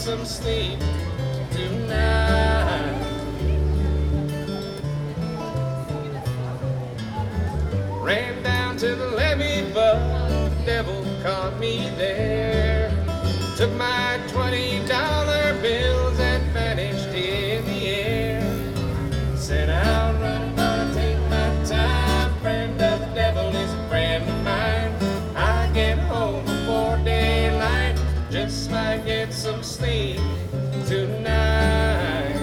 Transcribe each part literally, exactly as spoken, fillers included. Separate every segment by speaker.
Speaker 1: some sleep tonight. Ran down to the levee, but the devil caught me there. Took my twenty dollar bills and vanished in the air. Said I'll run, gonna take my time. Friend of the devil is a friend of mine. I get home before daylight, just might get some sleep tonight.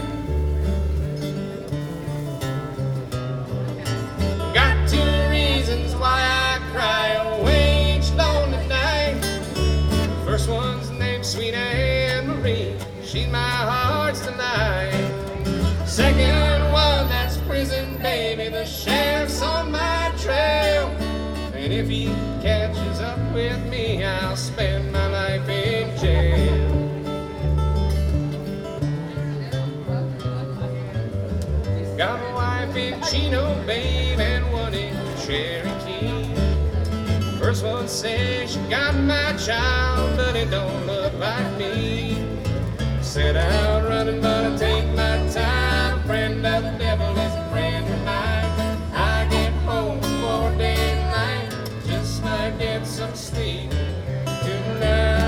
Speaker 1: Got two reasons why I cry away each lonely night. First one's named Sweet Anne Marie, she's my heart's delight. Second one, that's prison baby, the sheriff's on my trail. And if he catches up with me, I'll spend my life in jail. Got a wife in Chino, babe, and one in Cherokee. First one says she got my child, but it don't look like me. Set out running, but I take my time. Friend of the devil is a friend of mine. I get home before daylight, just might get some sleep tonight.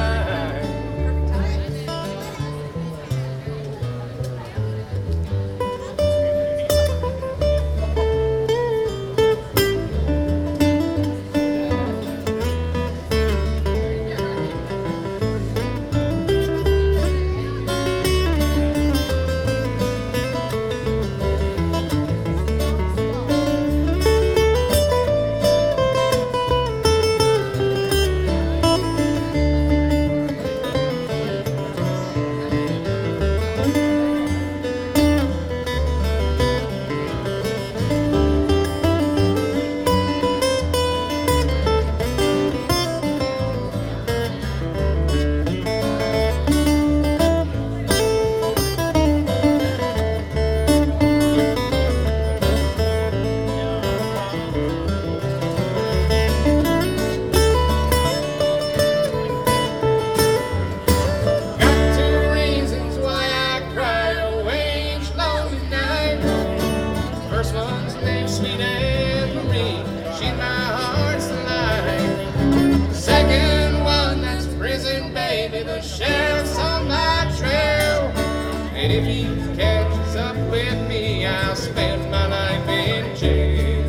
Speaker 1: And if he catches up with me, I'll spend my life in jail.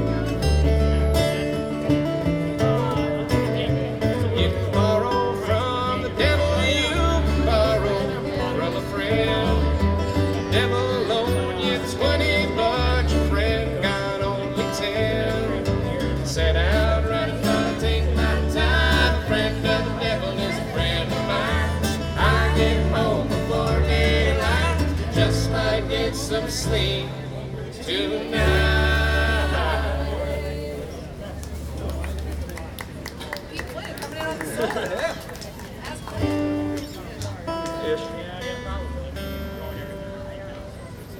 Speaker 1: You can borrow from the devil, you can borrow from a friend. The devil loaned you twenty, but your friend got only ten. Set out running, gonna take my time. A friend of the devil is a friend of mine. I get home before daylight, just might get some sleep tonight.